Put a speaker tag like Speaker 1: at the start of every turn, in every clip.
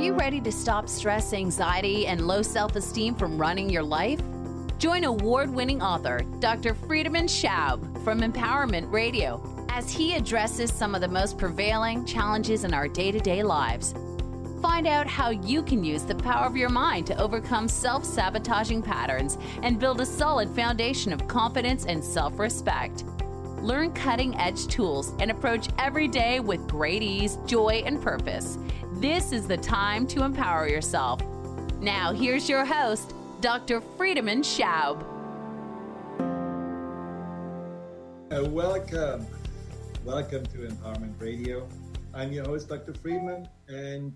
Speaker 1: you ready to stop stress, anxiety, and low self-esteem from running your life? Join award-winning author Dr. Friedemann Schaub from Empowerment Radio as he addresses some of the most prevailing challenges in our day-to-day lives. Find out how you can use the power of your mind to overcome self-sabotaging patterns and build a solid foundation of confidence and self-respect. Learn cutting-edge tools and approach every day with great ease, joy, and purpose. This is the time to empower yourself. Now, here's your host, Dr. Friedemann Schaub.
Speaker 2: Welcome to Empowerment Radio. I'm your host, Dr. Friedemann, and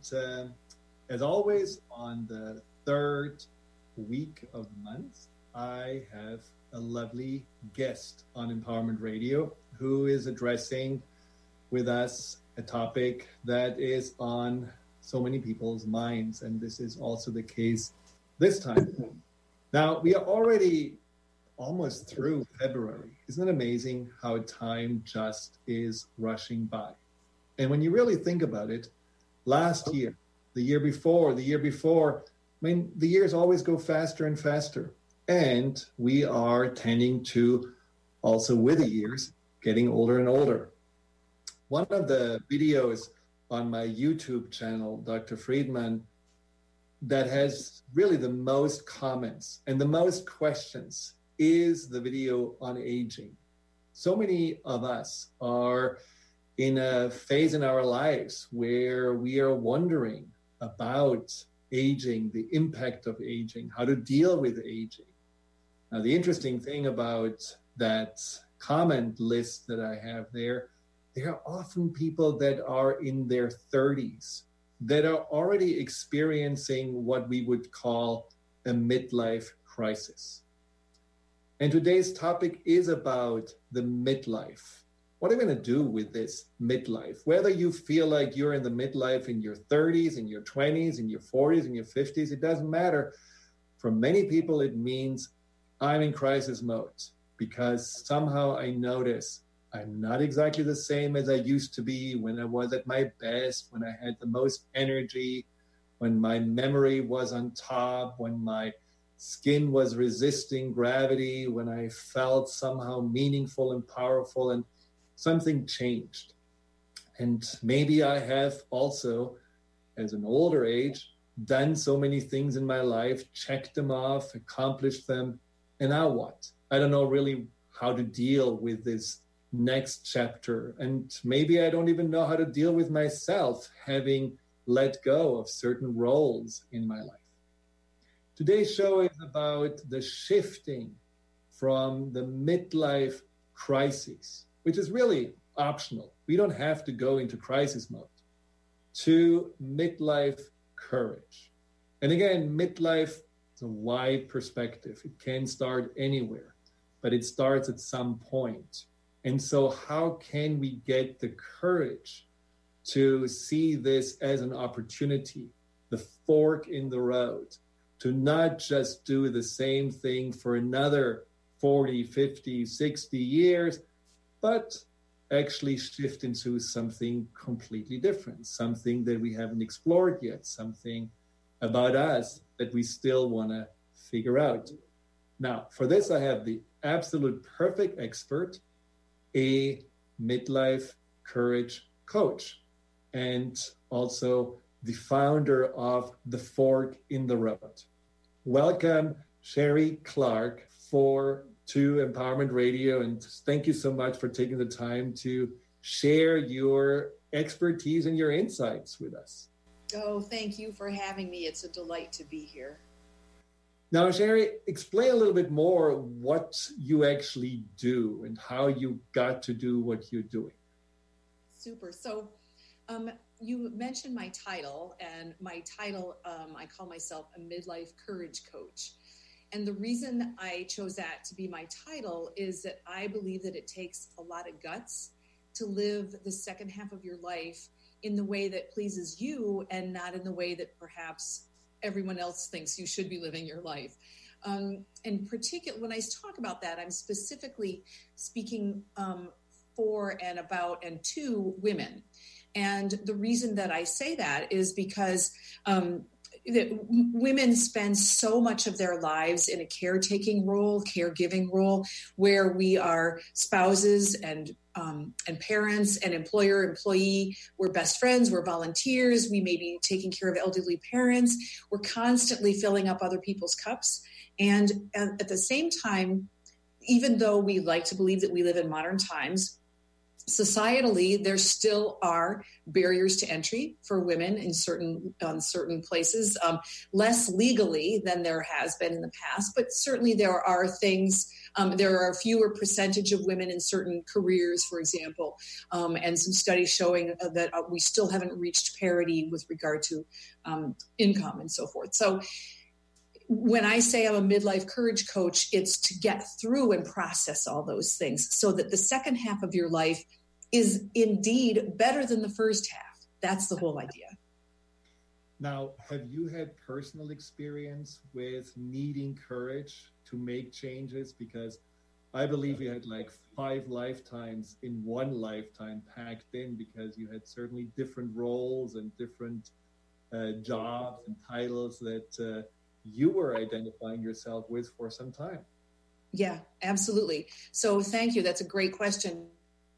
Speaker 2: as always, on the third week of the month, I have a lovely guest on Empowerment Radio who is addressing with us a topic that is on so many people's minds, and this is also the case this time. Now, we are already almost through February. Isn't it amazing how time just is rushing by? And when you really think about it, last year, the year before, I mean, the years always go faster and faster. And we are tending to also, with the years, getting older and older. One of the videos on my YouTube channel, Dr. Friedemann, that has really the most comments and the most questions is the video on aging. So many of us are in a phase in our lives where we are wondering about aging, the impact of aging, how to deal with aging. Now, the interesting thing about that comment list that I have there are often people that are in their 30s that are already experiencing what we would call a midlife crisis. And today's topic is about the midlife. What are we going to do with this midlife? Whether you feel like you're in the midlife in your 30s, in your 20s, in your 40s, in your 50s, it doesn't matter. For many people, it means I'm in crisis mode because somehow I notice I'm not exactly the same as I used to be when I was at my best, when I had the most energy, when my memory was on top, when my skin was resisting gravity, when I felt somehow meaningful and powerful, and something changed. And maybe I have also, as an older age, done so many things in my life, checked them off, accomplished them, and now what? I don't know really how to deal with this next chapter. And maybe I don't even know how to deal with myself, having let go of certain roles in my life. Today's show is about the shifting from the midlife crisis, which is really optional. We don't have to go into crisis mode, to midlife courage. And again, midlife is a wide perspective. It can start anywhere, but it starts at some point. And so how can we get the courage to see this as an opportunity, the fork in the road, to not just do the same thing for another 40, 50, 60 years, but actually shift into something completely different, something that we haven't explored yet, something about us that we still want to figure out. Now, for this, I have the absolute perfect expert, a midlife courage coach, and also the founder of The Fork in the Road. Welcome, Sherry Clark, to Empowerment Radio, and thank you so much for taking the time to share your expertise and your insights with us.
Speaker 3: Oh, thank you for having me. It's a delight to be here.
Speaker 2: Now, Sherry, explain a little bit more what you actually do and how you got to do what you're doing.
Speaker 3: Super. So you mentioned my title, and my title, I call myself a midlife courage coach. And the reason I chose that to be my title is that I believe that it takes a lot of guts to live the second half of your life in the way that pleases you and not in the way that perhaps everyone else thinks you should be living your life. In particular, when I talk about that, I'm specifically speaking for and about and to women. And the reason that I say that is because that women spend so much of their lives in a caretaking role, caregiving role, where we are spouses and parents and employer, employee. We're best friends. We're volunteers. We may be taking care of elderly parents. We're constantly filling up other people's cups. And at the same time, even though we like to believe that we live in modern times, societally, there still are barriers to entry for women in certain places, less legally than there has been in the past. But certainly there are things, there are a fewer percentage of women in certain careers, for example, and some studies showing that we still haven't reached parity with regard to income and so forth. So when I say I'm a midlife courage coach, it's to get through and process all those things so that the second half of your life is indeed better than the first half. That's the whole idea.
Speaker 2: Now, have you had personal experience with needing courage to make changes? Because I believe you had like 5 lifetimes in one lifetime packed in, because you had certainly different roles and different jobs and titles that you were identifying yourself with for some time.
Speaker 3: Yeah, absolutely. So thank you. That's a great question.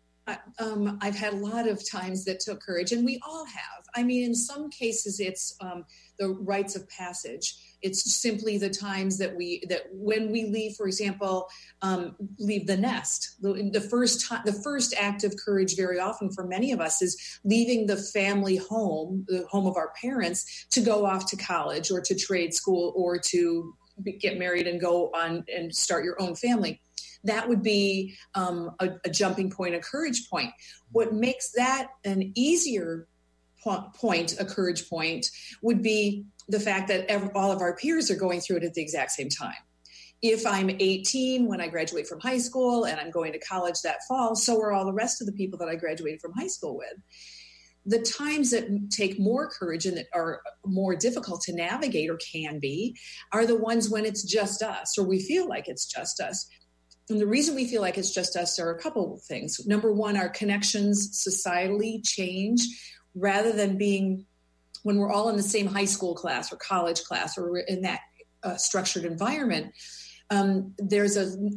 Speaker 3: I've had a lot of times that took courage, and we all have. I mean, in some cases, it's the rites of passage. It's simply the times that when we leave, for example, leave the nest. The first act of courage, very often for many of us, is leaving the family home, the home of our parents, to go off to college or to trade school or to get married and go on and start your own family. That would be a jumping point, a courage point. What makes that an easier point, a courage point, would be the fact that all of our peers are going through it at the exact same time. If I'm 18 when I graduate from high school and I'm going to college that fall, so are all the rest of the people that I graduated from high school with. The times that take more courage and that are more difficult to navigate, or can be, are the ones when it's just us, or we feel like it's just us. And the reason we feel like it's just us are a couple of things. Number one, our connections societally change, rather than being when we're all in the same high school class or college class, or we're in that structured environment. There's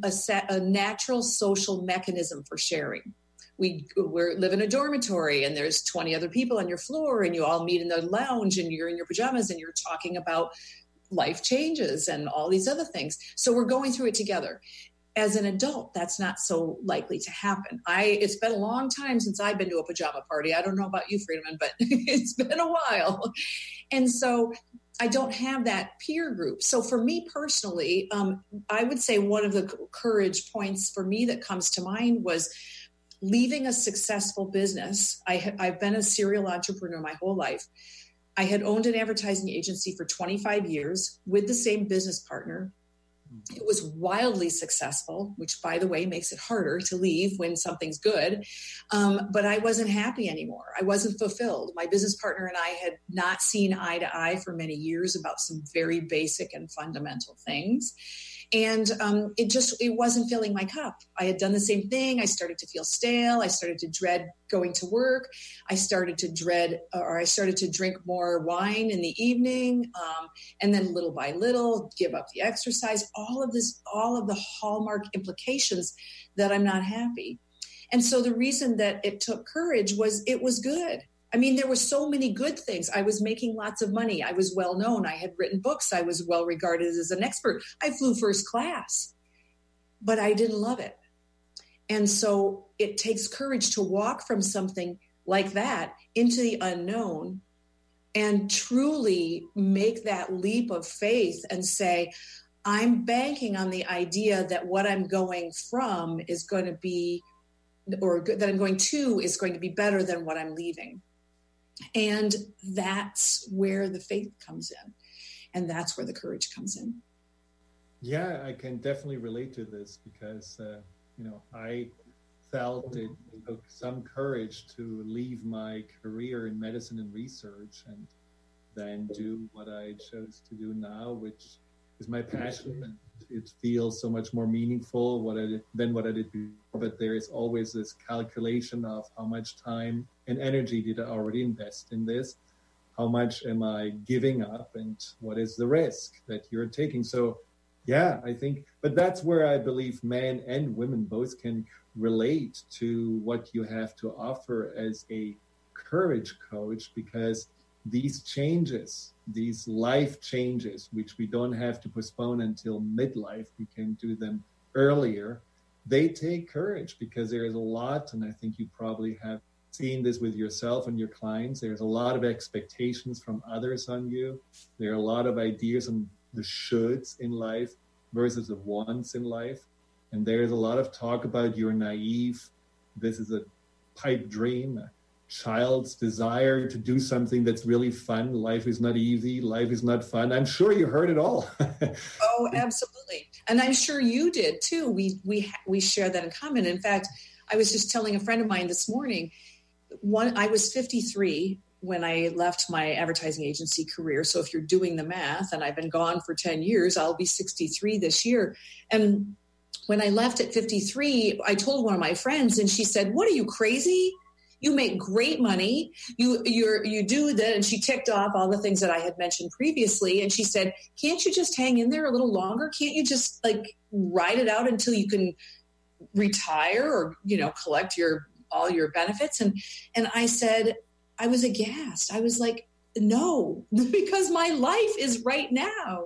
Speaker 3: a natural social mechanism for sharing. We live in a dormitory, and there's 20 other people on your floor, and you all meet in the lounge, and you're in your pajamas, and you're talking about life changes and all these other things. So we're going through it together. As an adult, that's not so likely to happen. It's been a long time since I've been to a pajama party. I don't know about you, Friedemann, but it's been a while. And so I don't have that peer group. So for me personally, I would say one of the courage points for me that comes to mind was leaving a successful business. I've been a serial entrepreneur my whole life. I had owned an advertising agency for 25 years with the same business partner. It was wildly successful, which, by the way, makes it harder to leave when something's good. But I wasn't happy anymore. I wasn't fulfilled. My business partner and I had not seen eye to eye for many years about some very basic and fundamental things. And it wasn't filling my cup. I had done the same thing. I started to feel stale. I started to dread going to work. I started to drink more wine in the evening. And then little by little, give up the exercise, all of the hallmark implications that I'm not happy. And so the reason that it took courage was it was good. I mean, there were so many good things. I was making lots of money. I was well known. I had written books. I was well regarded as an expert. I flew first class, but I didn't love it. And so it takes courage to walk from something like that into the unknown and truly make that leap of faith and say, I'm banking on the idea that what I'm going from is going to be, or that I'm going to is going to be better than what I'm leaving. And that's where the faith comes in. And that's where the courage comes in.
Speaker 2: Yeah, I can definitely relate to this because, I felt it took some courage to leave my career in medicine and research and then do what I chose to do now, which is my passion. And it feels so much more meaningful than what I did before. But there is always this calculation of how much time and energy did I already invest in this? How much am I giving up, and what is the risk that you're taking? So yeah, I think, but that's where I believe men and women both can relate to what you have to offer as a courage coach, because these changes, these life changes, which we don't have to postpone until midlife, we can do them earlier, they take courage, because there is a lot, and I think you probably have seen this with yourself and your clients, there's a lot of expectations from others on you. There are a lot of ideas on the shoulds in life versus the wants in life. And there's a lot of talk about you're naive. This is a pipe dream, a child's desire to do something that's really fun. Life is not easy. Life is not fun. I'm sure you heard it all.
Speaker 3: Oh, absolutely. And I'm sure you did too. We share that in common. In fact, I was just telling a friend of mine this morning, I was 53 when I left my advertising agency career. So if you're doing the math, and I've been gone for 10 years, I'll be 63 this year. And when I left at 53, I told one of my friends, and she said, "What, are you crazy? You make great money. You do that." And she ticked off all the things that I had mentioned previously. And she said, "Can't you just hang in there a little longer? Can't you just ride it out until you can retire or, collect all your benefits?" And I said, I was aghast. I was like, no, because my life is right now.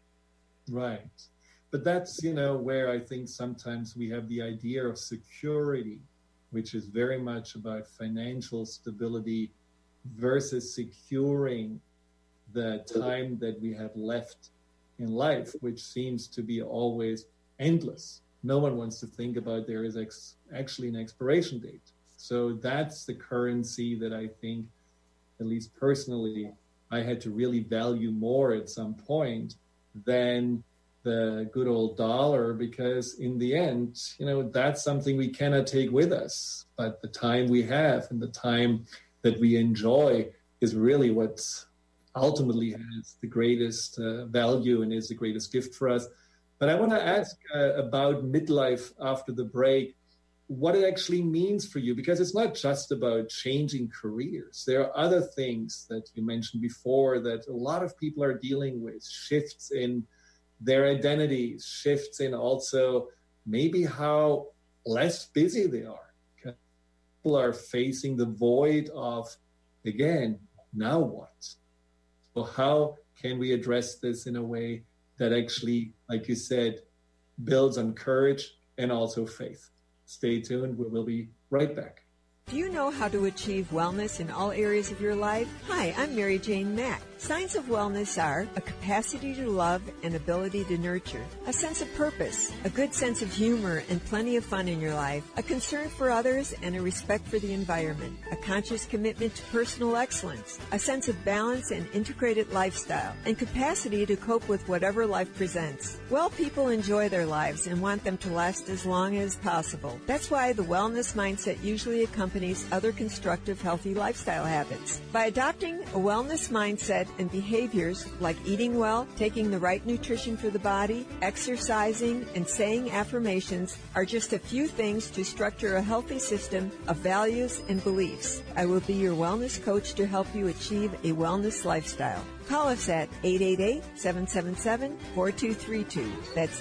Speaker 2: Right. But that's, where I think sometimes we have the idea of security, which is very much about financial stability versus securing the time that we have left in life, which seems to be always endless. No one wants to think about there is actually an expiration date. So that's the currency that I think, at least personally, I had to really value more at some point than the good old dollar, because in the end, that's something we cannot take with us. But the time we have and the time that we enjoy is really what ultimately has the greatest value and is the greatest gift for us. But I want to ask about midlife after the break, what it actually means for you, because it's not just about changing careers. There are other things that you mentioned before that a lot of people are dealing with, shifts in their identities, shifts in also maybe how less busy they are. People are facing the void of, again, now what? So how can we address this in a way that actually, like you said, builds on courage and also faith? Stay tuned. We will be right back.
Speaker 4: Do you know how to achieve wellness in all areas of your life? Hi, I'm Mary Jane Mack. Signs of wellness are a capacity to love and ability to nurture, a sense of purpose, a good sense of humor and plenty of fun in your life, a concern for others and a respect for the environment, a conscious commitment to personal excellence, a sense of balance and integrated lifestyle, and capacity to cope with whatever life presents. Well, people enjoy their lives and want them to last as long as possible. That's why the wellness mindset usually accompanies other constructive, healthy lifestyle habits. By adopting a wellness mindset and behaviors like eating well, taking the right nutrition for the body, exercising, and saying affirmations are just a few things to structure a healthy system of values and beliefs. I will be your wellness coach to help you achieve a wellness lifestyle. Call us at 888-777-4232. That's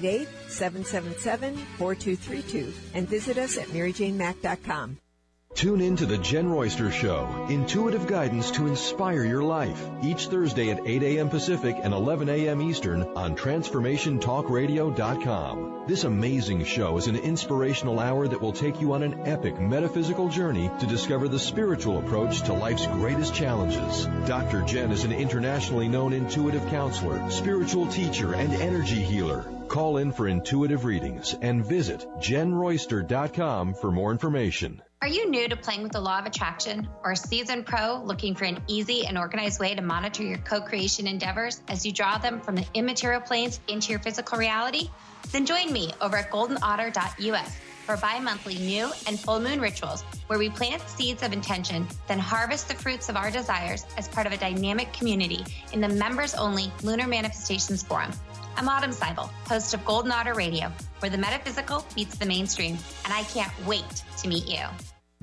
Speaker 4: 888-777-4232. And visit us at MaryJaneMack.com.
Speaker 5: Tune in to The Jen Royster Show, intuitive guidance to inspire your life, each Thursday at 8 a.m. Pacific and 11 a.m. Eastern on TransformationTalkRadio.com. This amazing show is an inspirational hour that will take you on an epic metaphysical journey to discover the spiritual approach to life's greatest challenges. Dr. Jen is an internationally known intuitive counselor, spiritual teacher, and energy healer. Call in for intuitive readings and visit JenRoyster.com for more information.
Speaker 6: Are you new to playing with the law of attraction or a seasoned pro looking for an easy and organized way to monitor your co-creation endeavors as you draw them from the immaterial planes into your physical reality? Then join me over at goldenotter.us for bi-monthly new and full moon rituals where we plant seeds of intention, then harvest the fruits of our desires as part of a dynamic community in the members-only Lunar Manifestations Forum. I'm Autumn Seibel, host of Golden Otter Radio, where the metaphysical meets the mainstream, and I can't wait to meet you.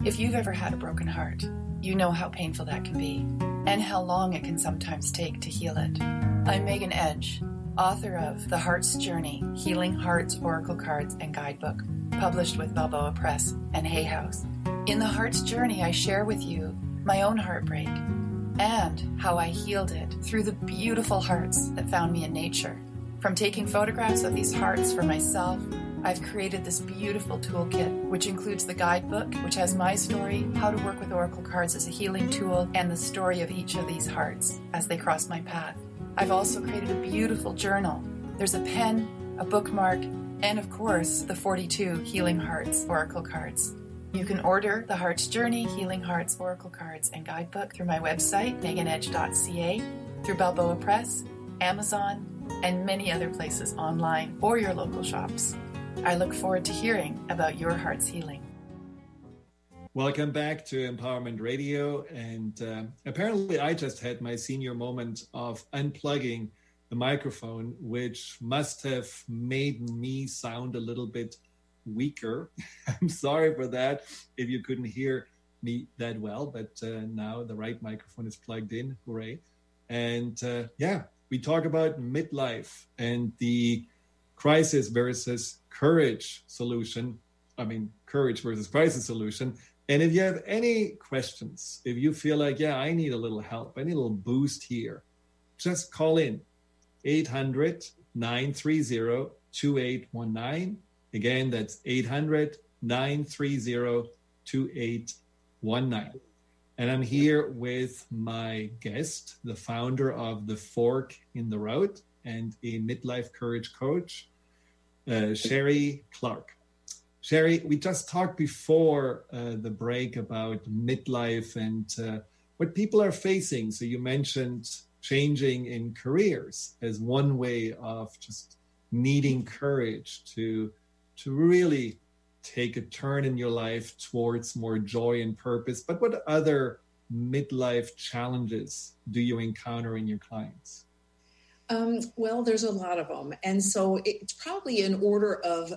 Speaker 7: If you've ever had a broken heart, you know how painful that can be and how long it can sometimes take to heal it. I'm Megan Edge, author of The Heart's Journey, Healing Hearts, Oracle Cards, and Guidebook, published with Balboa Press and Hay House. In The Heart's Journey, I share with you my own heartbreak and how I healed it through the beautiful hearts that found me in nature. From taking photographs of these hearts for myself, I've created this beautiful toolkit, which includes the guidebook, which has my story, how to work with Oracle cards as a healing tool, and the story of each of these hearts as they cross my path. I've also created a beautiful journal. There's a pen, a bookmark, and of course, the 42 Healing Hearts Oracle cards. You can order The Heart's Journey, Healing Hearts Oracle Cards, and Guidebook through my website, meganedge.ca, through Balboa Press, Amazon, and many other places online or your local shops. I look forward to hearing about your heart's healing.
Speaker 2: Welcome back to Empowerment Radio. And apparently I just had my senior moment of unplugging the microphone, which must have made me sound a little bit weaker. I'm sorry for that if you couldn't hear me that well, but now the right microphone is plugged in. Hooray. And we talk about midlife and the crisis versus courage solution. I mean, courage versus crisis solution. And if you have any questions, if you feel like, I need a little help, I need a little boost here, just call in 800-930-2819. Again, that's 800-930-2819. And I'm here with my guest, the founder of The Fork in the Road and a midlife courage coach, Sherry Clark. Sherry, we just talked before the break about midlife and what people are facing. So you mentioned changing in careers as one way of just needing courage to really take a turn in your life towards more joy and purpose. But what other midlife challenges do you encounter in your clients?
Speaker 3: Well, there's a lot of them. And so it's probably in order of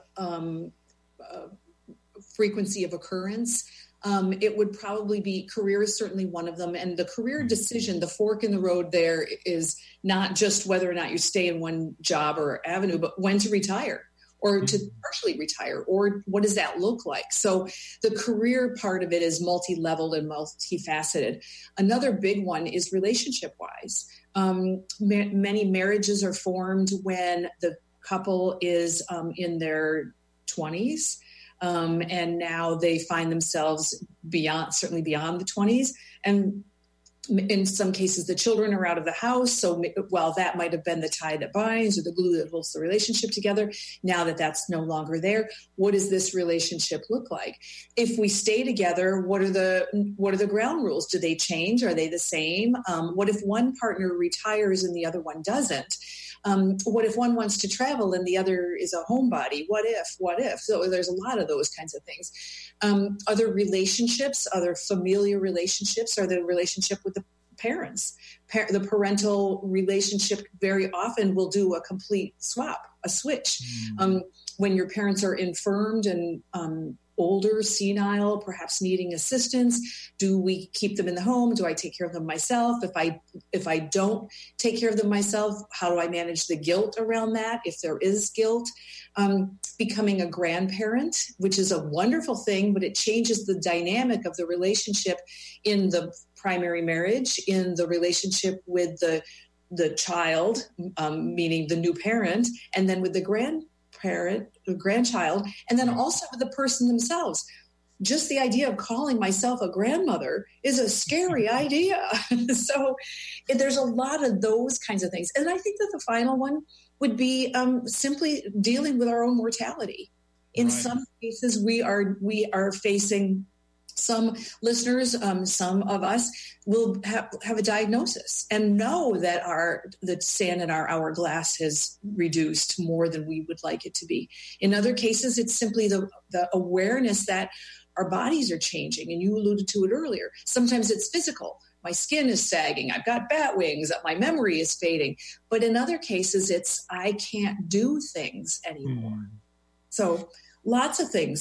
Speaker 3: frequency of occurrence. It would probably be career is certainly one of them. And the career decision, the fork in the road there is not just whether or not you stay in one job or avenue, but when to retire or to partially retire, or what does that look like? So the career part of it is multi-leveled and multifaceted. Another big one is relationship-wise. Many marriages are formed when the couple is in their 20s, and now they find themselves certainly beyond the 20s. And in some cases, the children are out of the house. So while that might have been the tie that binds or the glue that holds the relationship together, now that that's no longer there, what does this relationship look like? If we stay together, what are the ground rules? Do they change? Are they the same? What if one partner retires and the other one doesn't? What if one wants to travel and the other is a homebody? What if? So there's a lot of those kinds of things. Other relationships, other familiar relationships, are the relationship with the parents. The parental relationship very often will do a complete switch. When your parents are infirmed and older, senile, perhaps needing assistance, do we keep them in the home? Do I take care of them myself? If I don't take care of them myself, how do I manage the guilt around that, if there is guilt? Becoming a grandparent, which is a wonderful thing, but it changes the dynamic of the relationship in the primary marriage, in the relationship with the child, meaning the new parent, and then with the grandchild, and then also with the person themselves. Just the idea of calling myself a grandmother is a scary idea. So there's a lot of those kinds of things. And I think that the final one would be simply dealing with our own mortality. In some cases, we are facing, some listeners, some of us will have a diagnosis and know that the sand in our hourglass has reduced more than we would like it to be. In other cases, it's simply the awareness that our bodies are changing. And you alluded to it earlier. Sometimes it's physical. My skin is sagging. I've got bat wings. My memory is fading. But in other cases, it's I can't do things anymore. So lots of things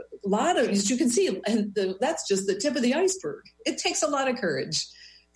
Speaker 3: as you can see, and that's just the tip of the iceberg. It takes a lot of courage.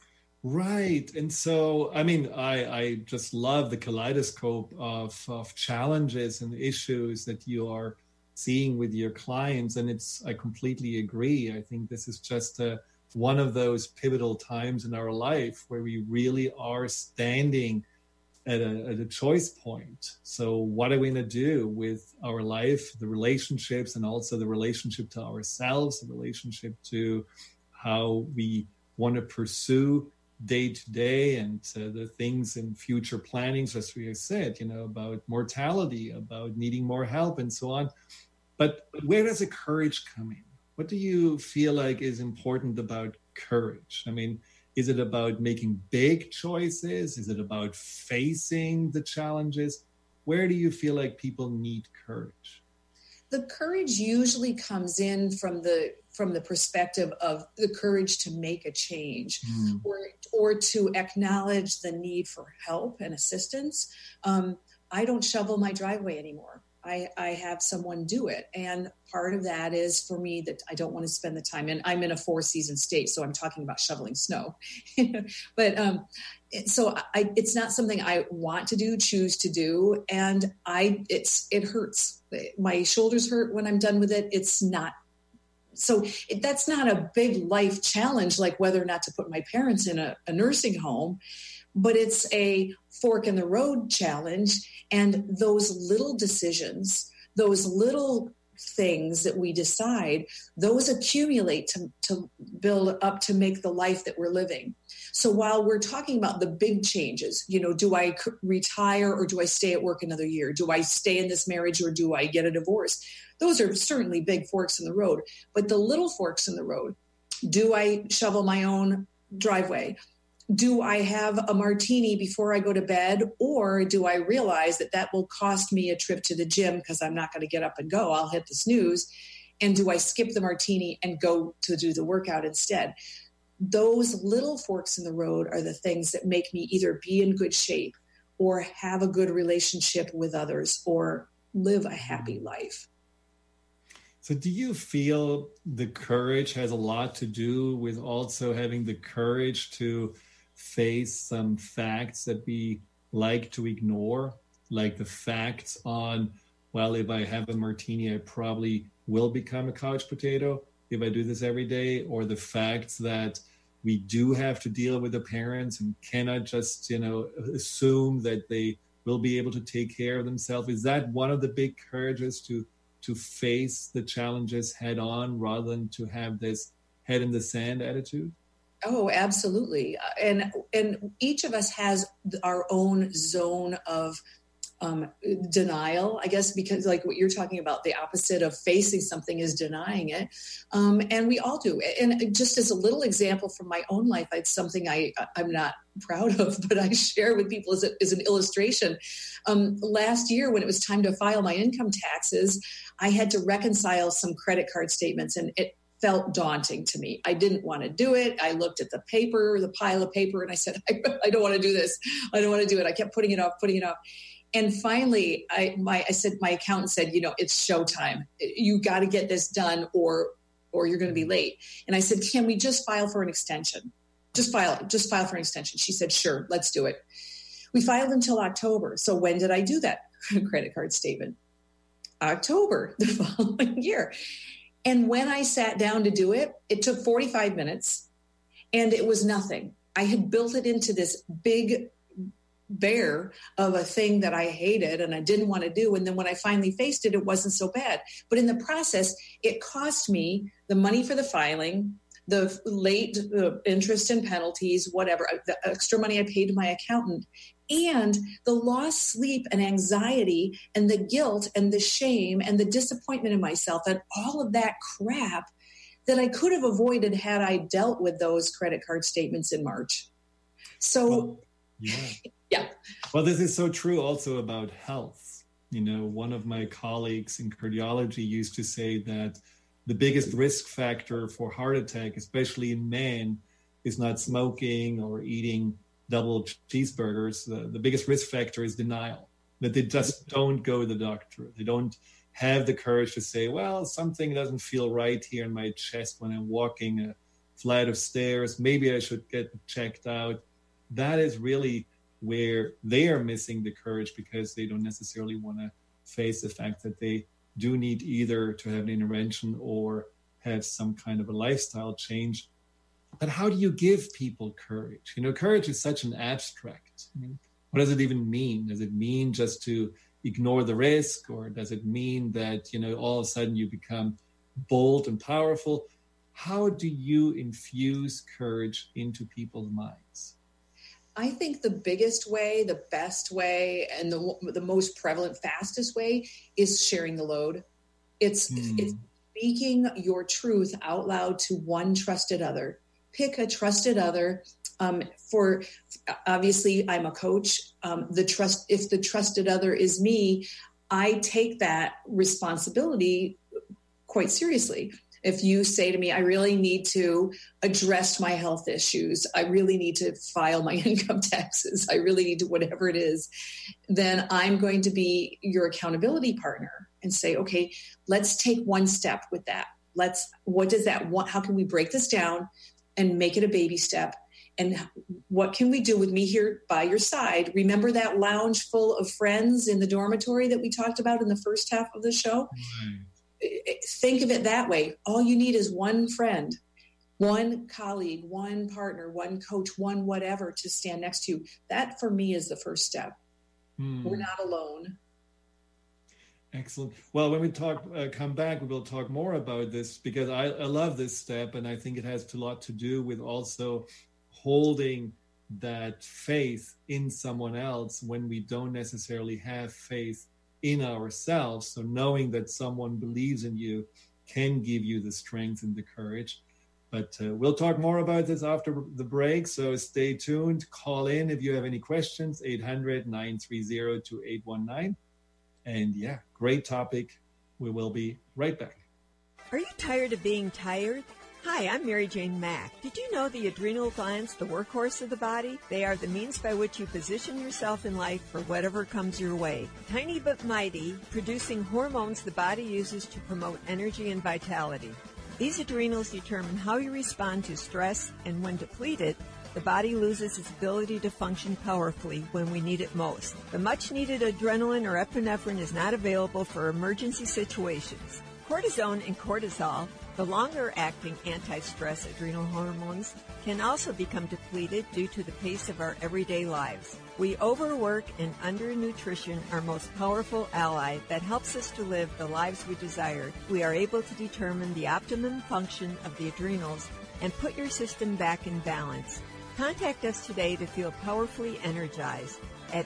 Speaker 2: Right. And so, I mean, I just love the kaleidoscope of challenges and issues that you are seeing with your clients. And I completely agree. I think this is just one of those pivotal times in our life where we really are standing at a choice point. So what are we going to do with our life, the relationships, and also the relationship to ourselves, the relationship to how we want to pursue day to day, and the things in future plannings, as we have said, about mortality, about needing more help and so on. But where does the courage come in? What do you feel like is important about courage? I mean, is it about making big choices? Is it about facing the challenges? Where do you feel like people need courage?
Speaker 3: The courage usually comes in from the perspective of the courage to make a change, or to acknowledge the need for help and assistance. I don't shovel my driveway anymore. I have someone do it. And part of that is for me that I don't want to spend the time in. I'm in a 4-season state, so I'm talking about shoveling snow. But so it's not something I want to do, choose to do. And it hurts. My shoulders hurt when I'm done with it. It's not. So that's not a big life challenge, like whether or not to put my parents in a nursing home, but it's a fork in the road challenge. And those little decisions, those little things that we decide, those accumulate to build up to make the life that we're living. So while we're talking about the big changes, do I retire or do I stay at work another year? Do I stay in this marriage or do I get a divorce? Those are certainly big forks in the road. But the little forks in the road, do I shovel my own driveway? Do I have a martini before I go to bed? Or do I realize that will cost me a trip to the gym because I'm not going to get up and go? I'll hit the snooze. And do I skip the martini and go to do the workout instead? Those little forks in the road are the things that make me either be in good shape or have a good relationship with others or live a happy life.
Speaker 2: So do you feel the courage has a lot to do with also having the courage to face some facts that we like to ignore, like the facts on, well, if I have a martini, I probably will become a couch potato if I do this every day, or the facts that we do have to deal with the parents and cannot just, assume that they will be able to take care of themselves? Is that one of the big courages to face the challenges head on rather than to have this head in the sand attitude?
Speaker 3: Oh, absolutely. And each of us has our own zone of denial, I guess, because like what you're talking about, the opposite of facing something is denying it. And we all do. And just as a little example from my own life, it's something I'm not proud of, but I share with people as an illustration. Last year, when it was time to file my income taxes, I had to reconcile some credit card statements, and it felt daunting to me. I didn't want to do it. I looked at the pile of paper, and I said, I don't want to do this. I don't want to do it. I kept putting it off. And finally, my accountant said, it's showtime. You got to get this done or you're going to be late. And I said, can we just file for an extension? Just file for an extension. She said, sure, let's do it. We filed until October. So when did I do that credit card statement? October, the following year. And when I sat down to do it, it took 45 minutes and it was nothing. I had built it into this big bear of a thing that I hated and I didn't want to do. And then when I finally faced it, it wasn't so bad. But in the process, it cost me the money for the filing, the late interest and penalties, whatever, the extra money I paid to my accountant, and the lost sleep and anxiety and the guilt and the shame and the disappointment in myself and all of that crap that I could have avoided had I dealt with those credit card statements in March. So, yeah.
Speaker 2: Well, this is so true also about health. One of my colleagues in cardiology used to say that the biggest risk factor for heart attack, especially in men, is not smoking or eating double cheeseburgers. The biggest risk factor is denial, that they just don't go to the doctor. They don't have the courage to say, well, something doesn't feel right here in my chest when I'm walking a flight of stairs. Maybe I should get checked out. That is really where they are missing the courage, because they don't necessarily want to face the fact that they do need either to have an intervention or have some kind of a lifestyle change. But how do you give people courage? Courage is such an abstract. What does it even mean? Does it mean just to ignore the risk, or does it mean that, all of a sudden you become bold and powerful? How do you infuse courage into people's minds?
Speaker 3: I think the biggest way, the best way, and the most prevalent, fastest way is sharing the load. It's speaking your truth out loud to one trusted other. Pick a trusted other. For obviously, I'm a coach. If the trusted other is me, I take that responsibility quite seriously. If you say to me, I really need to address my health issues, I really need to file my income taxes, I really need to whatever it is, then I'm going to be your accountability partner and say, okay, let's take one step with that. What does that want? How can we break this down and make it a baby step? And what can we do with me here by your side? Remember that lounge full of friends in the dormitory that we talked about in the first half of the show? Think of it that way. All you need is one friend, one colleague, one partner, one coach, one whatever to stand next to you. That for me is the first step. We're not alone.
Speaker 2: Excellent. Well, when we come back, we will talk more about this, because I love this step, and I think it has a lot to do with also holding that faith in someone else when we don't necessarily have faith in ourselves. So knowing that someone believes in you can give you the strength and the courage. But we'll talk more about this after the break, so stay tuned. Call in if you have any questions, 800-930-2819. And yeah, great topic. We will be right back.
Speaker 4: Are you tired of being tired? Hi, I'm Mary Jane Mack. Did you know the adrenal glands, the workhorse of the body? They are the means by which you position yourself in life for whatever comes your way. Tiny but mighty, producing hormones the body uses to promote energy and vitality. These adrenals determine how you respond to stress, and when depleted, the body loses its ability to function powerfully when we need it most. The much-needed adrenaline or epinephrine is not available for emergency situations. Cortisone and cortisol, the longer-acting anti-stress adrenal hormones, can also become depleted due to the pace of our everyday lives. We overwork, and undernutrition, our most powerful ally that helps us to live the lives we desire. We are able to determine the optimum function of the adrenals and put your system back in balance. Contact us today to feel powerfully energized at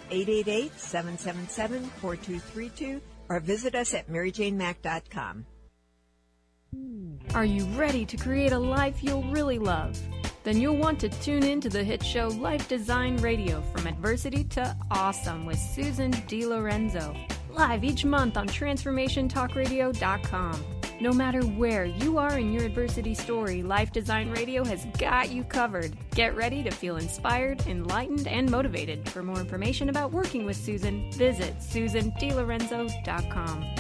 Speaker 4: 888-777-4232 or visit us at maryjanemack.com.
Speaker 8: Are you ready to create a life you'll really love? Then you'll want to tune in to the hit show Life Design Radio, From Adversity to Awesome with Susan DiLorenzo, live each month on TransformationTalkRadio.com. No matter where you are in your adversity story, Life Design Radio has got you covered. Get ready to feel inspired, enlightened, and motivated. For more information about working with Susan, visit SusanDiLorenzo.com.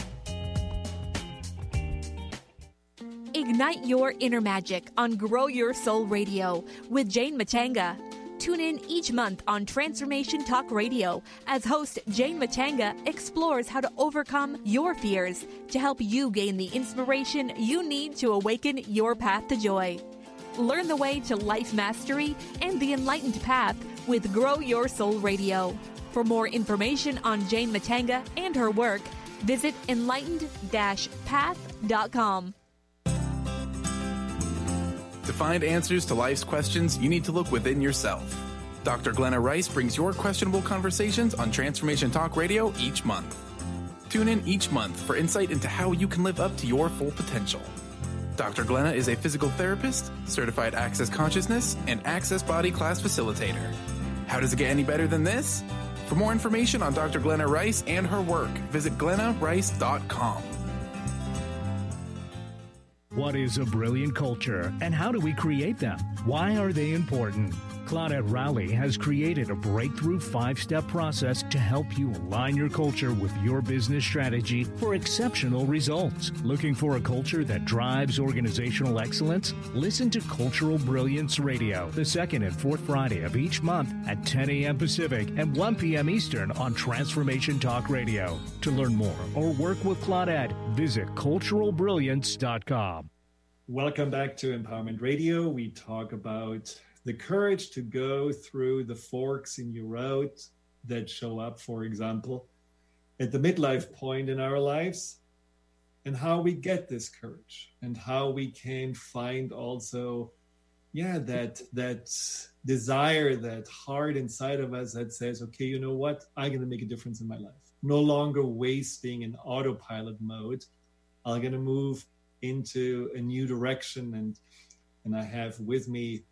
Speaker 9: Ignite your inner magic on Grow Your Soul Radio with Jane Matanga. Tune in each month on Transformation Talk Radio as host Jane Matanga explores how to overcome your fears to help you gain the inspiration you need to awaken your path to joy. Learn the way to life mastery and the enlightened path with Grow Your Soul Radio. For more information on Jane Matanga and her work, visit enlightened-path.com.
Speaker 10: To find answers to life's questions, you need to look within yourself. Dr. Glenna Rice brings your questionable conversations on Transformation Talk Radio each month. Tune in each month for insight into how you can live up to your full potential. Dr. Glenna is a physical therapist, certified Access Consciousness, and Access Body Class facilitator. How does it get any better than this? For more information on Dr. Glenna Rice and her work, visit glennarice.com.
Speaker 11: What is a brilliant culture, and how do we create them? Why are they important? Claudette Rowley has created a breakthrough 5-step process to help you align your culture with your business strategy for exceptional results. Looking for a culture that drives organizational excellence? Listen to Cultural Brilliance Radio, the second and fourth Friday of each month at 10 a.m. Pacific and 1 p.m. Eastern on Transformation Talk Radio. To learn more or work with Claudette, visit culturalbrilliance.com.
Speaker 2: Welcome back to Empowerment Radio. We talk about the courage to go through the forks in your road that show up, for example, at the midlife point in our lives, and how we get this courage and how we can find also, that desire, that heart inside of us that says, okay, you know what? I'm going to make a difference in my life. No longer wasting in autopilot mode. I'm going to move into a new direction. And I have with me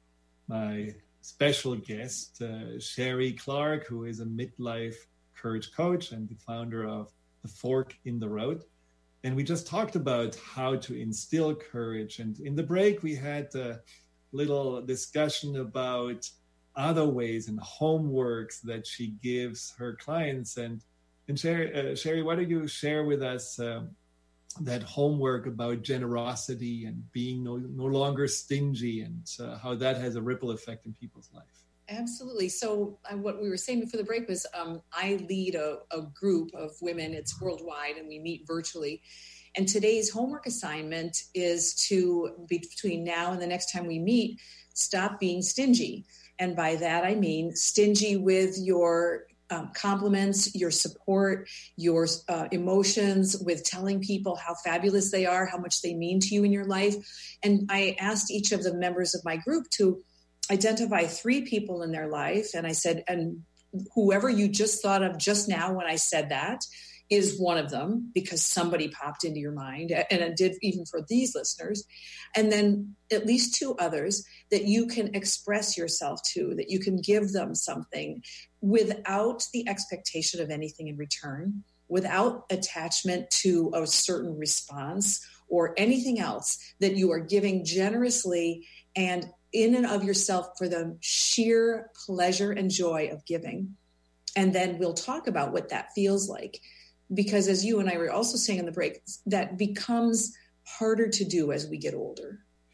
Speaker 2: my special guest, Sherry Clark, who is a midlife courage coach and the founder of The Fork in the Road. And we just talked about how to instill courage. And in the break, we had a little discussion about other ways and homeworks that she gives her clients. And Sherry, why don't you share with us that homework about generosity and being no longer stingy, and how that has a ripple effect in people's life?
Speaker 3: Absolutely. So what we were saying before the break was I lead a group of women. It's worldwide, and we meet virtually. And today's homework assignment is to, between now and the next time we meet, stop being stingy. And by that, I mean stingy with your compliments, your support, your emotions, with telling people how fabulous they are, how much they mean to you in your life. And I asked each of the members of my group to identify 3 people in their life. And I said, and whoever you just thought of just now when I said that is one of them, because somebody popped into your mind, and it did even for these listeners. And then at least 2 others that you can express yourself to, that you can give them something without the expectation of anything in return, without attachment to a certain response or anything else, that you are giving generously and in and of yourself for the sheer pleasure and joy of giving. And then we'll talk about what that feels like. Because as you and I were also saying in the break, that becomes harder to do as we get older.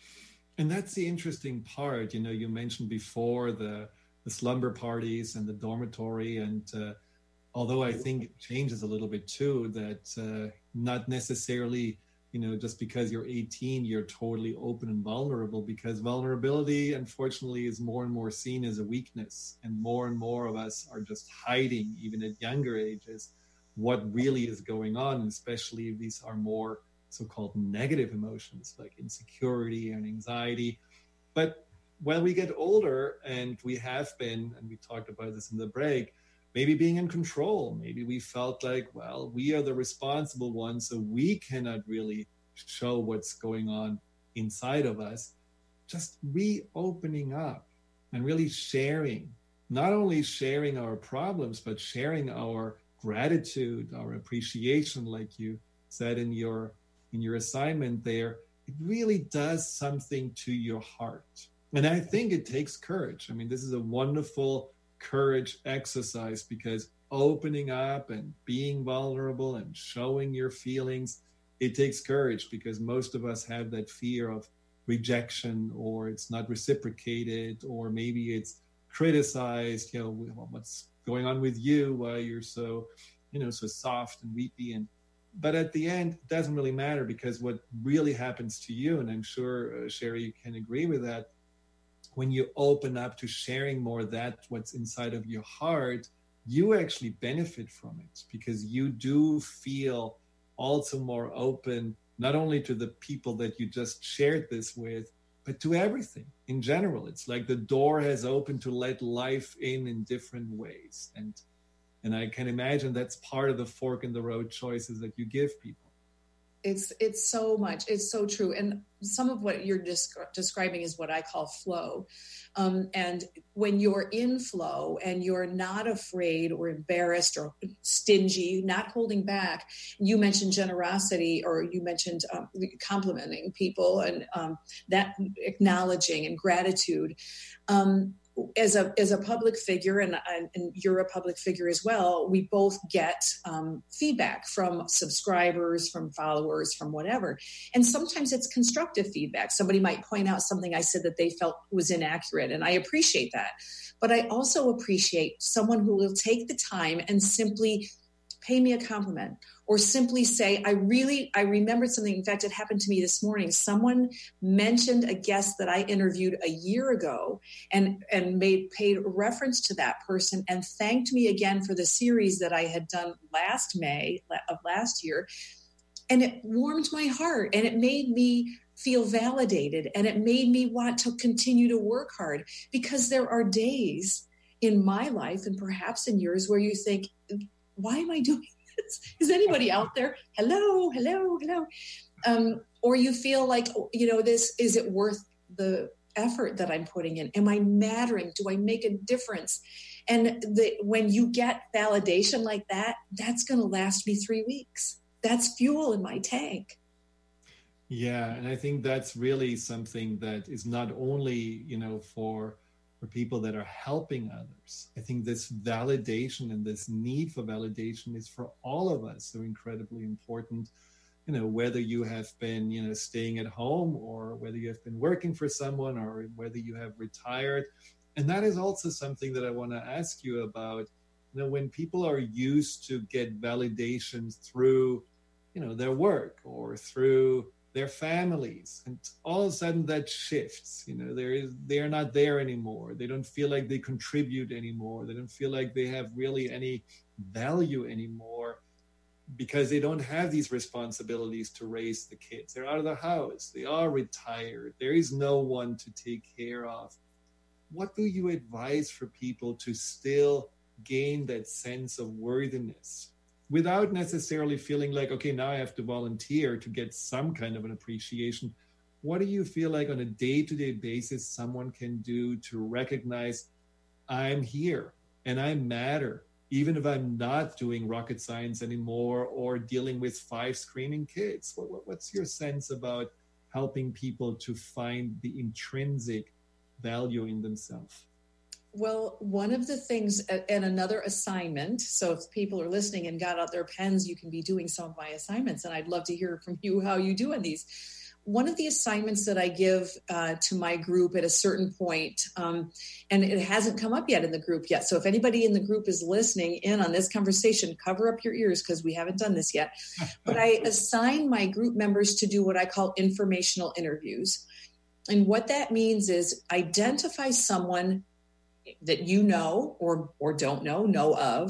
Speaker 2: And that's the interesting part. You know, you mentioned before the slumber parties and the dormitory. And although I think it changes a little bit too, that not necessarily, you know, just because you're 18, you're totally open and vulnerable, because vulnerability, unfortunately, is more and more seen as a weakness. And more of us are just hiding, even at younger ages, what really is going on, and especially if these are more so-called negative emotions like insecurity and anxiety. But when we get older, and we have been, and we talked about this in the break, maybe being in control, maybe we felt like, well, we are the responsible ones, so we cannot really show what's going on inside of us. Just reopening up and really sharing, not only sharing our problems, but sharing our gratitude, our appreciation, like you said in your assignment there. It really does something to your heart. And I think it takes courage. I mean, this is a wonderful courage exercise, because opening up and being vulnerable and showing your feelings, it takes courage, because most of us have that fear of rejection, or it's not reciprocated, or maybe it's criticized, you know, what's going on with you, why you're so, you know, so soft and weepy. But at the end, it doesn't really matter, because what really happens to you, and I'm sure, Sherry, you can agree with that, when you open up to sharing more that what's inside of your heart, you actually benefit from it, because you do feel also more open, not only to the people that you just shared this with, but to everything in general. It's like the door has opened to let life in different ways. And I can imagine that's part of the fork in the road choices that you give people.
Speaker 3: It's so much. It's so true. And some of what you're describing is what I call flow. And when you're in flow and you're not afraid or embarrassed or stingy, not holding back, you mentioned generosity, or you mentioned complimenting people, and that acknowledging and gratitude. as a public figure, and you're a public figure as well, we both get feedback from subscribers, from followers, from whatever. And sometimes it's constructive feedback. Somebody might point out something I said that they felt was inaccurate, and I appreciate that. But I also appreciate someone who will take the time and simply pay me a compliment, or simply say, I remembered something. In fact, it happened to me this morning. Someone mentioned a guest that I interviewed a year ago and paid reference to that person and thanked me again for the series that I had done last May of last year. And it warmed my heart, and it made me feel validated, and it made me want to continue to work hard, because there are days in my life, and perhaps in yours, where you think, why am I doing this? Is anybody out there? Hello. Or you feel like, is it worth the effort that I'm putting in? Am I mattering? Do I make a difference? And when you get validation like that, that's going to last me 3 weeks. That's fuel in my tank.
Speaker 2: Yeah. And I think that's really something that is not only, for people that are helping others. I think this validation and this need for validation is for all of us so incredibly important, whether you have been, staying at home, or whether you have been working for someone, or whether you have retired. And that is also something that I want to ask you about. When people are used to get validations through, their work or through their families, and all of a sudden that shifts. They're not there anymore. They don't feel like they contribute anymore. They don't feel like they have really any value anymore, because they don't have these responsibilities to raise the kids. They're out of the house. They are retired. There is no one to take care of. What do you advise for people to still gain that sense of worthiness, without necessarily feeling like, okay, now I have to volunteer to get some kind of an appreciation? What do you feel like on a day-to-day basis someone can do to recognize, I'm here and I matter, even if I'm not doing rocket science anymore or dealing with 5 screaming kids? What's your sense about helping people to find the intrinsic value in themselves?
Speaker 3: Well, one of the things, and another assignment, so if people are listening and got out their pens, you can be doing some of my assignments, and I'd love to hear from you how you do on these. One of the assignments that I give to my group at a certain point, and it hasn't come up yet in the group yet, so if anybody in the group is listening in on this conversation, cover up your ears, because we haven't done this yet. But I assign my group members to do what I call informational interviews. And what that means is identify someone that you know or don't know of.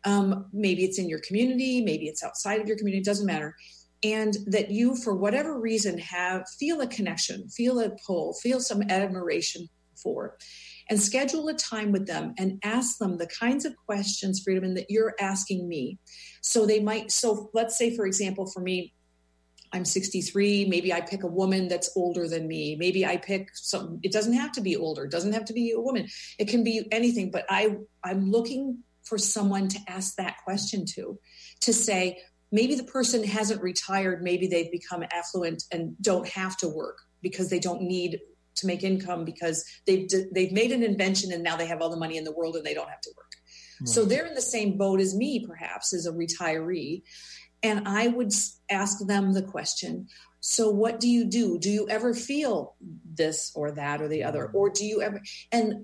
Speaker 3: Maybe it's in your community, maybe it's outside of your community, it doesn't matter. And that you, for whatever reason, feel a connection, feel a pull, feel some admiration for, and schedule a time with them and ask them the kinds of questions, Friedemann, that you're asking me. So let's say, for example, for me, I'm 63. Maybe I pick a woman that's older than me. Maybe I pick some, it doesn't have to be older. It doesn't have to be a woman. It can be anything, but I'm looking for someone to ask that question to say, maybe the person hasn't retired. Maybe they've become affluent and don't have to work because they don't need to make income, because they've made an invention and now they have all the money in the world and they don't have to work. Right. So they're in the same boat as me, perhaps, as a retiree. And I would ask them the question, so what do you do? Do you ever feel this or that or the other? Or do you ever, and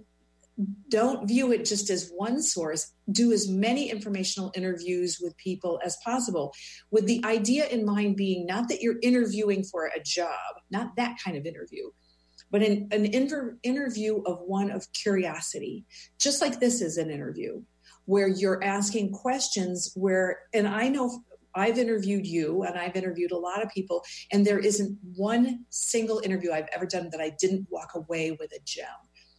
Speaker 3: don't view it just as one source. Do as many informational interviews with people as possible, with the idea in mind being not that you're interviewing for a job, not that kind of interview, but an interview of one of curiosity, just like this is an interview where you're asking questions and I know I've interviewed you and I've interviewed a lot of people, and there isn't one single interview I've ever done that I didn't walk away with a gem.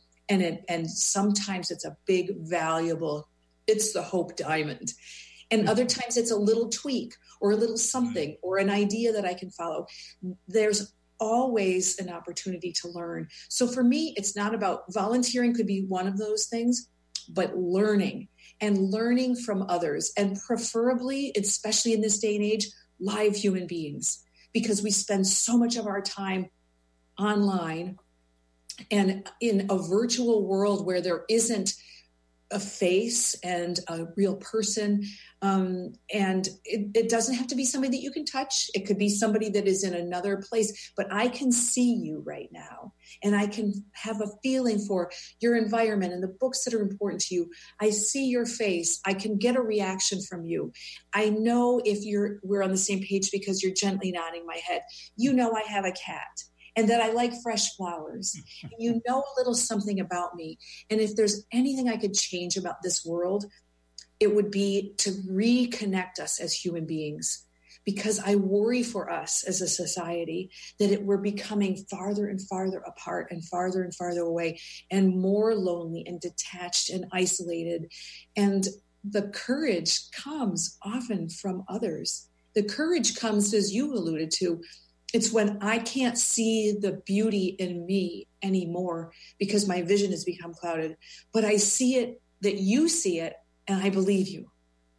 Speaker 3: And sometimes it's a big, valuable, it's the Hope Diamond. And other times it's a little tweak or a little something or an idea that I can follow. There's always an opportunity to learn. So for me, it's not about volunteering, could be one of those things, but learning from others, and preferably, especially in this day and age, live human beings, because we spend so much of our time online And in a virtual world where there isn't a face and a real person, and it doesn't have to be somebody that you can touch. It could be somebody that is in another place, but I can see you right now, and I can have a feeling for your environment and the books that are important to you. I see your face. I can get a reaction from you. I know if we're on the same page because you're gently nodding my head. You know I have a cat, and that I like fresh flowers. You know a little something about me. And if there's anything I could change about this world, it would be to reconnect us as human beings. Because I worry for us as a society that we're becoming farther and farther apart and farther away and more lonely and detached and isolated. And the courage comes often from others. The courage comes, as you alluded to, it's when I can't see the beauty in me anymore because my vision has become clouded, but I see it, that you see it, and I believe you.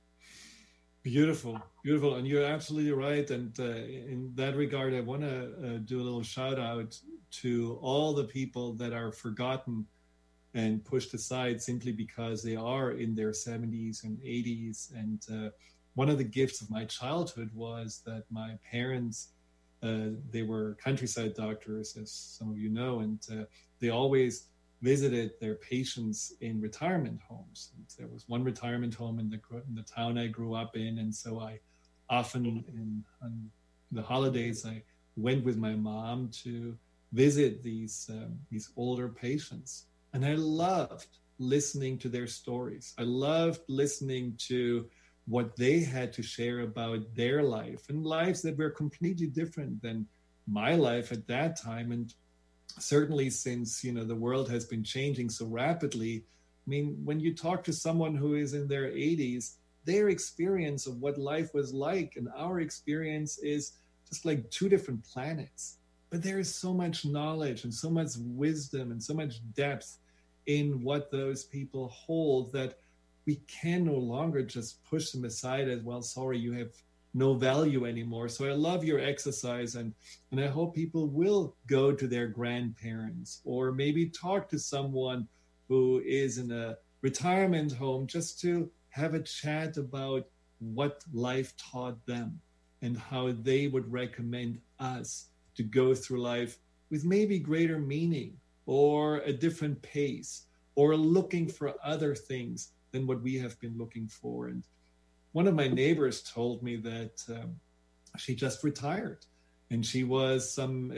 Speaker 2: Beautiful. And you're absolutely right. And in that regard, I want to do a little shout out to all the people that are forgotten and pushed aside simply because they are in their 70s and 80s. And one of the gifts of my childhood was that my parents, they were countryside doctors, as some of you know, and they always visited their patients in retirement homes. And there was one retirement home in the town I grew up in, and so I often, on the holidays, I went with my mom to visit these older patients, and I loved listening to their stories. I loved listening to what they had to share about their life and lives that were completely different than my life at that time. And certainly since, the world has been changing so rapidly, I mean, when you talk to someone who is in their 80s, their experience of what life was like and our experience is just like two different planets. But there is so much knowledge and so much wisdom and so much depth in what those people hold that we can no longer just push them aside as, well, sorry, you have no value anymore. So I love your exercise, and I hope people will go to their grandparents or maybe talk to someone who is in a retirement home just to have a chat about what life taught them and how they would recommend us to go through life with maybe greater meaning or a different pace or looking for other things than what we have been looking for. And one of my neighbors told me that she just retired, and she was some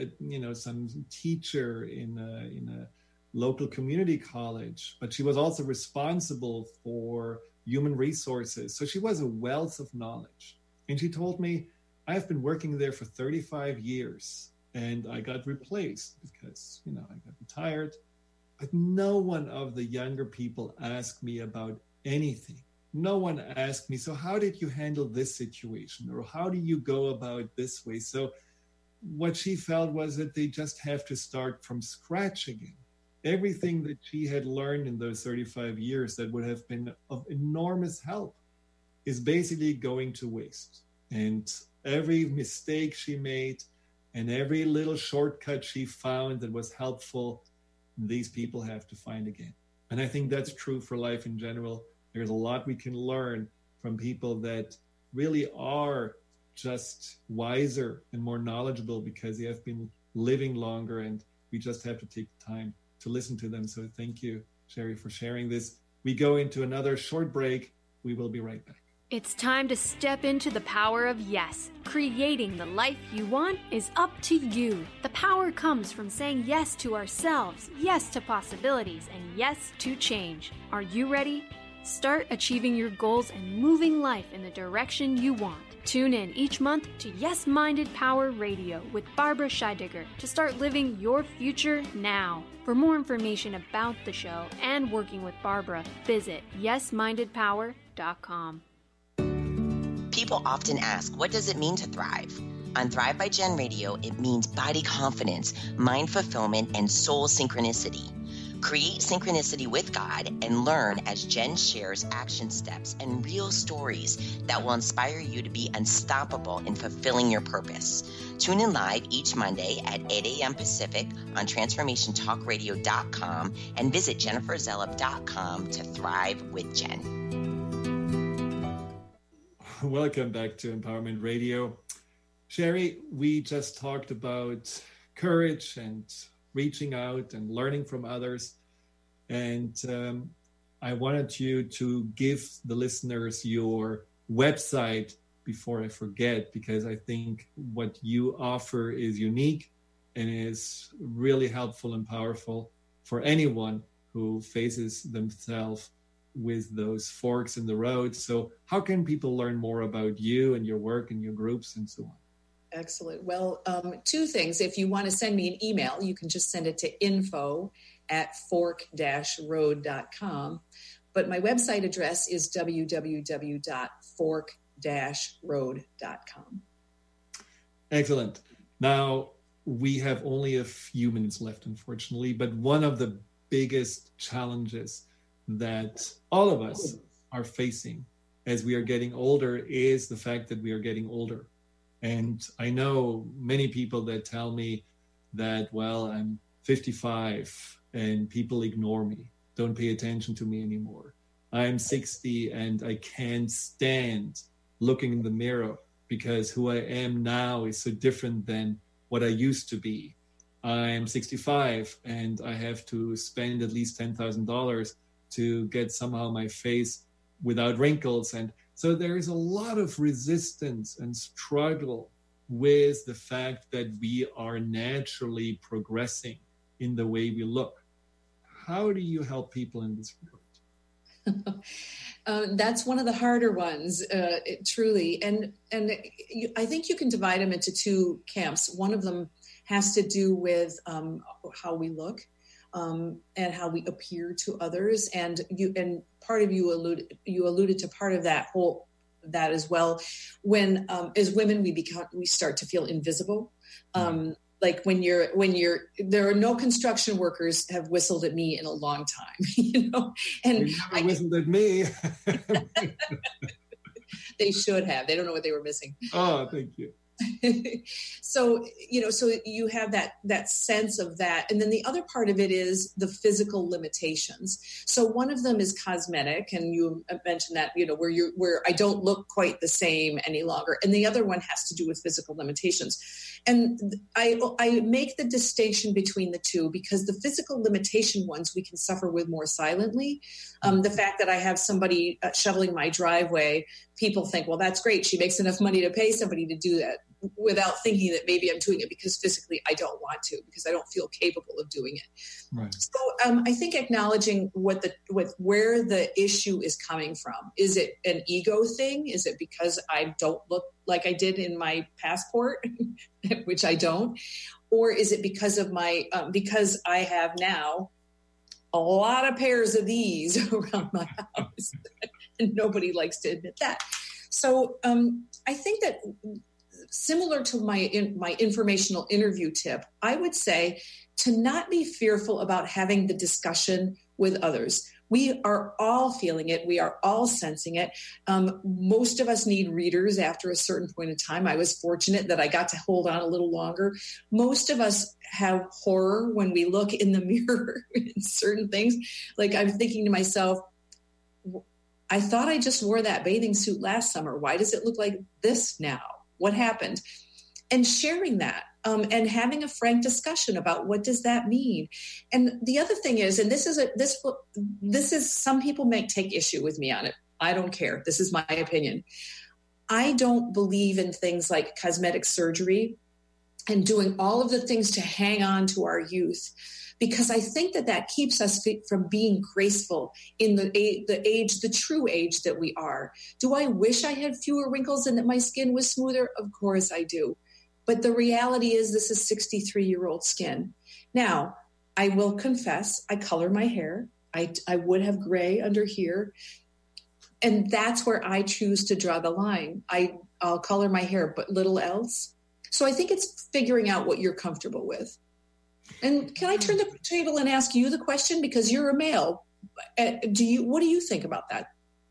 Speaker 2: teacher in a local community college, but she was also responsible for human resources. So she was a wealth of knowledge. And she told me, I've been working there for 35 years and I got replaced because, I got retired. But no one of the younger people asked me about anything. No one asked me, so how did you handle this situation? Or how do you go about this way? So what she felt was that they just have to start from scratch again. Everything that she had learned in those 35 years that would have been of enormous help is basically going to waste. And every mistake she made and every little shortcut she found that was helpful, these people have to find again. And I think that's true for life in general. There's a lot we can learn from people that really are just wiser and more knowledgeable because they have been living longer, and we just have to take the time to listen to them. So thank you, Sherry, for sharing this. We go into another short break. We will be right back.
Speaker 8: It's time to step into the power of yes. Creating the life you want is up to you. The power comes from saying yes to ourselves, yes to possibilities, and yes to change. Are you ready? Start achieving your goals and moving life in the direction you want. Tune in each month to Yes Minded Power Radio with Barbara Scheidegger to start living your future now. For more information about the show and working with Barbara, visit yesmindedpower.com.
Speaker 12: People often ask, what does it mean to thrive? On Thrive by Jen Radio, it means body confidence, mind fulfillment, and soul synchronicity. Create synchronicity with God and learn as Jen shares action steps and real stories that will inspire you to be unstoppable in fulfilling your purpose. Tune in live each Monday at 8 a.m. Pacific on TransformationTalkRadio.com and visit JenniferZellup.com to thrive with Jen.
Speaker 2: Welcome back to Empowerment Radio. Sherry, we just talked about courage and reaching out and learning from others. And I wanted you to give the listeners your website before I forget, because I think what you offer is unique and is really helpful and powerful for anyone who faces themselves with those forks in the road. So how can people learn more about you and your work and your groups and so on?
Speaker 3: Excellent. Well, two things. If you want to send me an email, you can just send it to info@fork-road.com. But my website address is www.fork-road.com.
Speaker 2: Excellent. Now, we have only a few minutes left, unfortunately, but one of the biggest challenges that all of us are facing as we are getting older is the fact that we are getting older. And I know many people that tell me that, well, I'm 55 and people ignore me, don't pay attention to me anymore. I'm 60 and I can't stand looking in the mirror because who I am now is so different than what I used to be. I'm 65 and I have to spend at least $10,000 to get somehow my face without wrinkles. And so there is a lot of resistance and struggle with the fact that we are naturally progressing in the way we look. How do you help people in this regard?
Speaker 3: That's one of the harder ones, truly. And I think you can divide them into two camps. One of them has to do with how we look. And how we appear to others, and part of you alluded to part of that as well. When as women we start to feel invisible. Like when there are no construction workers have whistled at me in a long time, and
Speaker 2: they never whistled at me.
Speaker 3: They should have. They don't know what they were missing.
Speaker 2: Oh, thank you.
Speaker 3: So you have that sense of that. And then the other part of it is the physical limitations. So one of them is cosmetic. And you mentioned that, where I don't look quite the same any longer. And the other one has to do with physical limitations. And I make the distinction between the two because the physical limitation ones we can suffer with more silently. The fact that I have somebody shoveling my driveway, people think, well, that's great. She makes enough money to pay somebody to do that, without thinking that maybe I'm doing it because physically I don't want to, because I don't feel capable of doing it.
Speaker 2: Right.
Speaker 3: So I think acknowledging where the issue is coming from. Is it an ego thing? Is it because I don't look like I did in my passport, which I don't? Or is it because of because I have now a lot of pairs of these around my house and nobody likes to admit that. So I think that similar to my informational interview tip, I would say to not be fearful about having the discussion with others. We are all feeling it. We are all sensing it. Most of us need readers after a certain point in time. I was fortunate that I got to hold on a little longer. Most of us have horror when we look in the mirror in certain things. Like I'm thinking to myself, I thought I just wore that bathing suit last summer. Why does it look like this now? What happened? And sharing that and having a frank discussion about what does that mean. And the other thing is, and this is some people may take issue with me on it. I don't care. This is my opinion. I don't believe in things like cosmetic surgery and doing all of the things to hang on to our youth, because I think that keeps us from being graceful in the true age that we are. Do I wish I had fewer wrinkles and that my skin was smoother? Of course I do. But the reality is this is 63-year-old skin. Now, I will confess, I color my hair. I would have gray under here. And that's where I choose to draw the line. I'll color my hair, but little else. So I think it's figuring out what you're comfortable with. And can I turn the table and ask you the question, because you're a male? What do you think about that?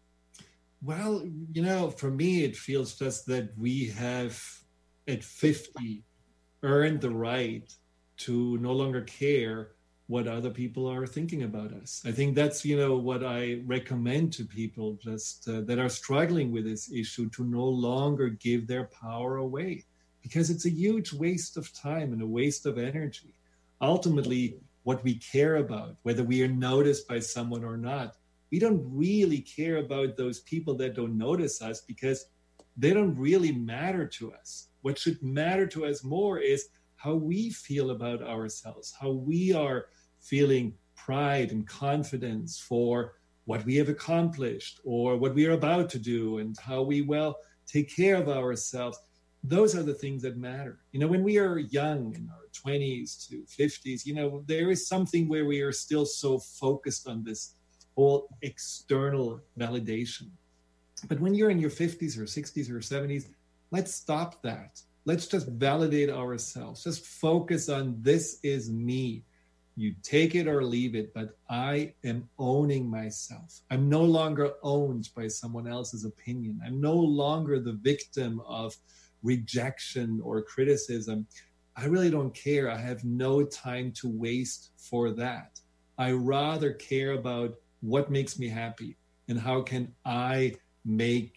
Speaker 2: Well, for me, it feels just that we have at 50 earned the right to no longer care what other people are thinking about us. I think that's, what I recommend to people just that are struggling with this issue, to no longer give their power away, because it's a huge waste of time and a waste of energy. Ultimately, what we care about, whether we are noticed by someone or not, we don't really care about those people that don't notice us, because they don't really matter to us. What should matter to us more is how we feel about ourselves, how we are feeling pride and confidence for what we have accomplished or what we are about to do, and how we take care of ourselves. Those are the things that matter. When we are young, in our 20s to 50s, there is something where we are still so focused on this whole external validation. But when you're in your 50s or 60s or 70s, let's stop that. Let's just validate ourselves. Just focus on, this is me. You take it or leave it, but I am owning myself. I'm no longer owned by someone else's opinion. I'm no longer the victim of rejection or criticism. I really don't care. I have no time to waste for that. I rather care about what makes me happy and how can I make,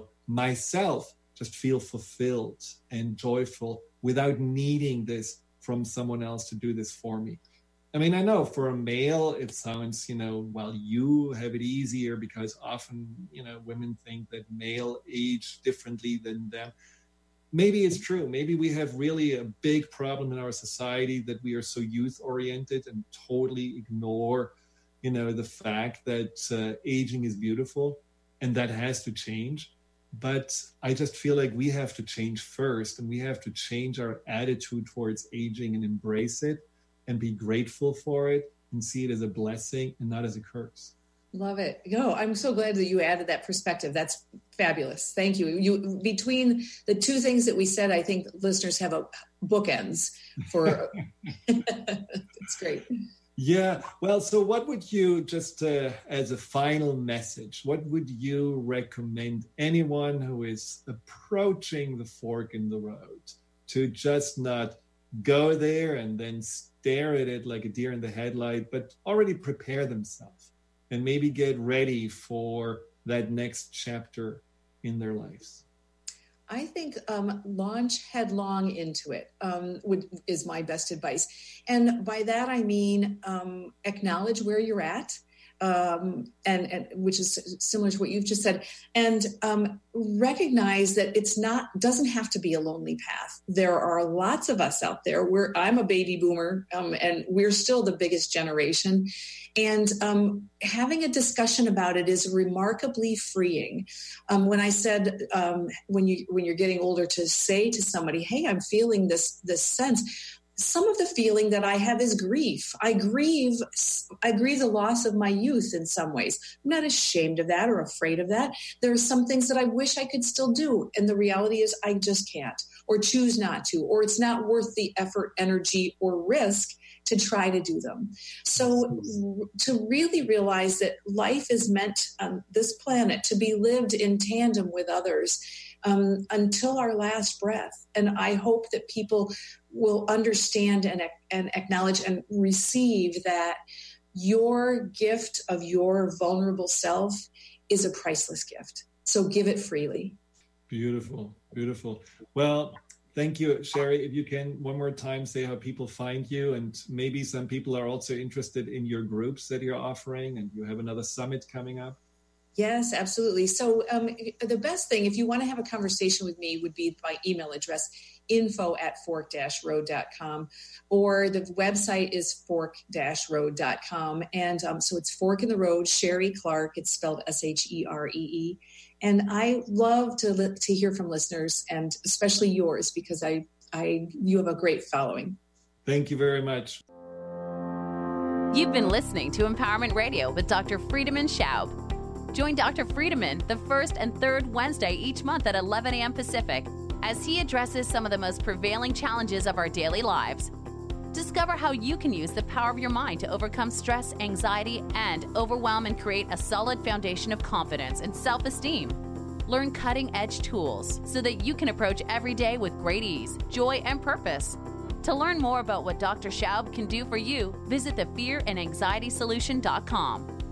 Speaker 2: myself just feel fulfilled and joyful without needing this from someone else to do this for me. I mean, I know for a male, it sounds, you have it easier because often, women think that male age differently than them. Maybe it's true. Maybe we have really a big problem in our society that we are so youth oriented and totally ignore, the fact that aging is beautiful, and that has to change. But I just feel like we have to change first, and we have to change our attitude towards aging and embrace it and be grateful for it and see it as a blessing and not as a curse.
Speaker 3: Love it. I'm so glad that you added that perspective. That's fabulous. Thank you. You, between the two things that we said, I think listeners have a bookends for. It's great.
Speaker 2: Yeah. Well, so what would you, just as a final message, what would you recommend anyone who is approaching the fork in the road to just not go there and then stare at it like a deer in the headlight, but already prepare themselves and maybe get ready for that next chapter in their lives?
Speaker 3: I think launch headlong into it is my best advice. And by that, I mean acknowledge where you're at, and which is similar to what you've just said, and recognize that doesn't have to be a lonely path. There are lots of us out there. I'm a baby boomer, and we're still the biggest generation. And having a discussion about it is remarkably freeing. When I said when you're getting older, to say to somebody, "Hey, I'm feeling this sense." Some of the feeling that I have is grief. I grieve the loss of my youth in some ways. I'm not ashamed of that or afraid of that. There are some things that I wish I could still do, and the reality is I just can't, or choose not to, or it's not worth the effort, energy, or risk to try to do them. So to really realize that life is meant on this planet to be lived in tandem with others until our last breath. And I hope that people will understand and acknowledge and receive that your gift of your vulnerable self is a priceless gift. So give it freely.
Speaker 2: Beautiful, beautiful. Well, thank you, Sherry. If you can one more time say how people find you, and maybe some people are also interested in your groups that you're offering, and you have another summit coming up.
Speaker 3: Yes, absolutely. So the best thing, if you want to have a conversation with me, would be my email address, info@fork-road.com, or the website is fork-road.com. And so it's Fork in the Road, Sherry Clark. It's spelled Sheree. And I love to hear from listeners, and especially yours, because you have a great following.
Speaker 2: Thank you very much.
Speaker 1: You've been listening to Empowerment Radio with Dr. Friedemann Schaub. Join Dr. Friedemann the first and third Wednesday each month at 11 a.m. Pacific as he addresses some of the most prevailing challenges of our daily lives. Discover how you can use the power of your mind to overcome stress, anxiety, and overwhelm and create a solid foundation of confidence and self-esteem. Learn cutting-edge tools so that you can approach every day with great ease, joy, and purpose. To learn more about what Dr. Schaub can do for you, visit thefearandanxietysolution.com.